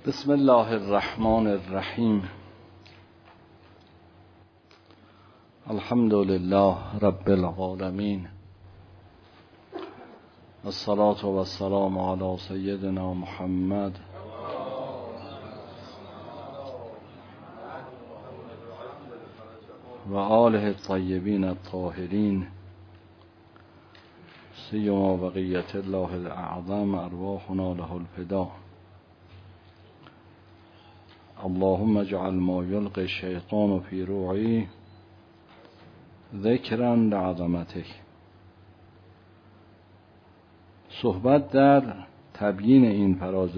بسم الله الرحمن الرحیم. الحمد لله رب العالمین، الصلاة و السلام علی سیدنا محمد و آله الطیبین الطاهرین، سیما بقیت الله الاعظم ارواحنا له الفدا. اللهم اجعل ما یلقی الشیطان فی روعی ذکرا لعظمتک. صحبت در تبیین این فراز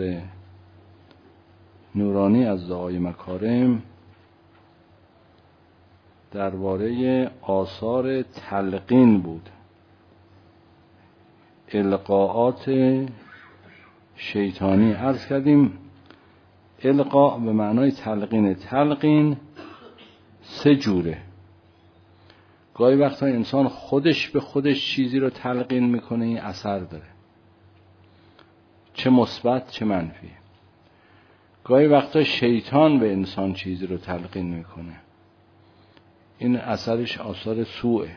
نورانی از دعای مکارم درباره آثار تلقین بود، القاءات شیطانی. عرض کردیم القاء به معنای تلقین. تلقین سه جوره. گاهی وقتا انسان خودش به خودش چیزی رو تلقین میکنه، این اثر داره، چه مثبت چه منفی. گاهی وقتا شیطان به انسان چیزی رو تلقین میکنه، این اثرش آثار سوءه.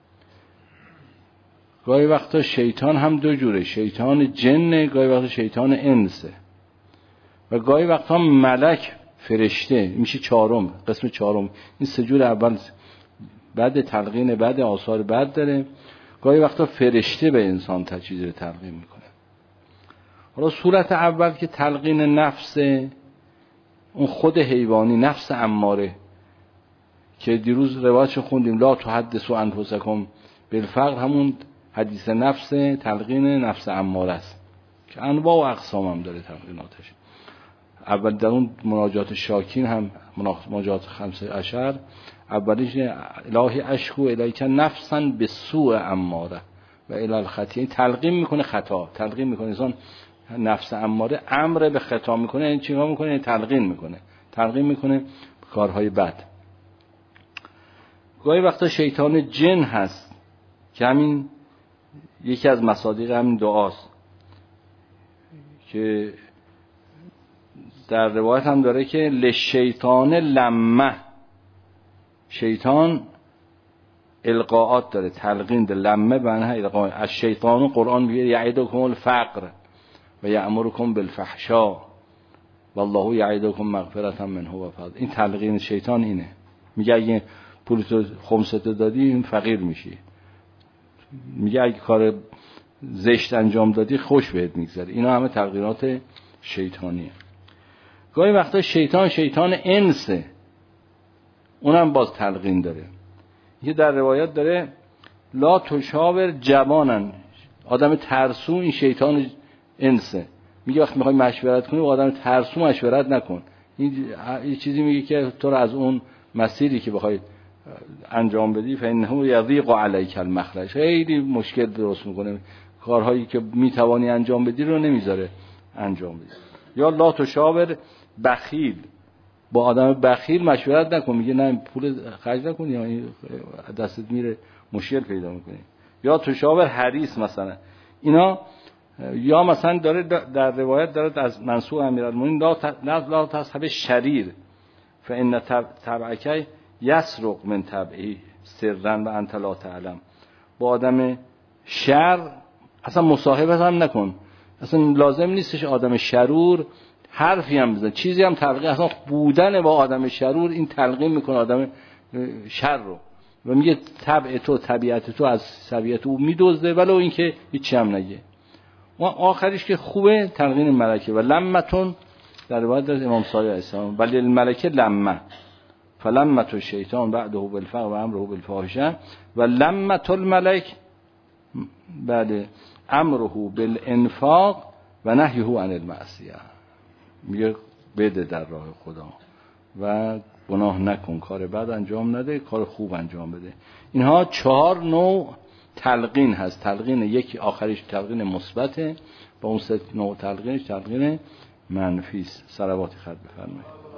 گاهی وقتا شیطان هم دو جوره، شیطان جن، گاهی وقتا شیطان انسه، و گاهی وقتا ملک، فرشته، میشه چهارم، قسم چهارم. این سه جور اول بعد تلقین، بعد آثار بد داره. گاهی وقتا فرشته به انسان چیزی رو تلقین میکنه. حالا صورت اول که تلقین نفس، اون خود حیوانی، نفس اماره که دیروز روایتش خوندیم، لا تحدثوا انفسکم بالفقر، همون حدیث نفس، تلقین نفس اماره است که انواع و اقسام هم داره تلقیناتش. اول در اون مناجات شاکین هم، مناجات 15، اولیش الهی اشکو الیک نفسا بسوء اماره و الی الخطیه. تلقین میکنه خطا، تلقین میکنه انسان نفس اماره امر به خطا میکنه. این چیکار میکنه؟ تلقین میکنه کارهای بد. گاهی وقتا شیطان جن هست که همین یکی از مصادیق همین دعاست که در روایت هم داره که لشیطان لمه، شیطان القاءات داره، تلقین داره. لمه بنها القاء. از شیطان قرآن میگه یعیدکم الفقر و یأمرکم بالفحشاء والله یعیدکم مغفرة منه و فضل. این تلقین شیطان اینه، میگه اگه پولتو خمسه دادی این فقیر میشی، میگه اگه کار زشت انجام دادی خوش بهت میگذره. اینا همه تلقینات شیطانیه. گاهی وقتا شیطان انسه، اونم باز تلقین داره. یه در روایات داره لا تشاور جوانن، آدم ترسو این شیطان انسه. میگه وقتی میخوای مشورت کنی با آدم ترسو مشورت نکن. این یه چیزی میگه که تو رو از اون مسیری که بخوای انجام بدی فانه یضیق علیک المخرج، خیلی مشکل درست میکنه، کارهایی که میتوانی انجام بدی رو نمیذاره انجام بدی. یا لا تشاور بخیل، با آدم بخیل مشورت نکن، میگه نه پول خرج نکن یا دستت میره مشکل پیدا میکنی. یا تشاور حریص مثلا. اینا یا مثلا داره در روایت داره از منصور امیرالمومنین لا تصحب شریر فان تبعک یسرق من تبعی سرا و انت لا تعلم. با آدم شر اصلا مصاحبت هم نکن، اصلا لازم نیستش آدم شرور حرفی هم بزن، چیزی هم تلقین. اصلا بودن با آدم شرور این تلقین میکنه آدم شر رو، و میگه طبع تو، طبیعت تو از طبیعت او میدزده ولو اینکه هیچی هم نگه. و آخریش که خوبه تلقین ملکه. و لمتون در روایت داره امام صادق علیه السلام ولی الملکه لمه فلمت الشیطان بعده بالفقر و امره بالفاحشه و لمت الملک بعد امره بالانفاق و نهیه عن المعصیه. میگه بده در راه خدا و گناه نکن، کار بد انجام نده، کار خوب انجام بده. اینها 4 نوع تلقین هست. تلقین یکی آخریش تلقین مثبته، با اون 3 نوع تلقینش تلقین منفی است. صلوات خط بفرمایید.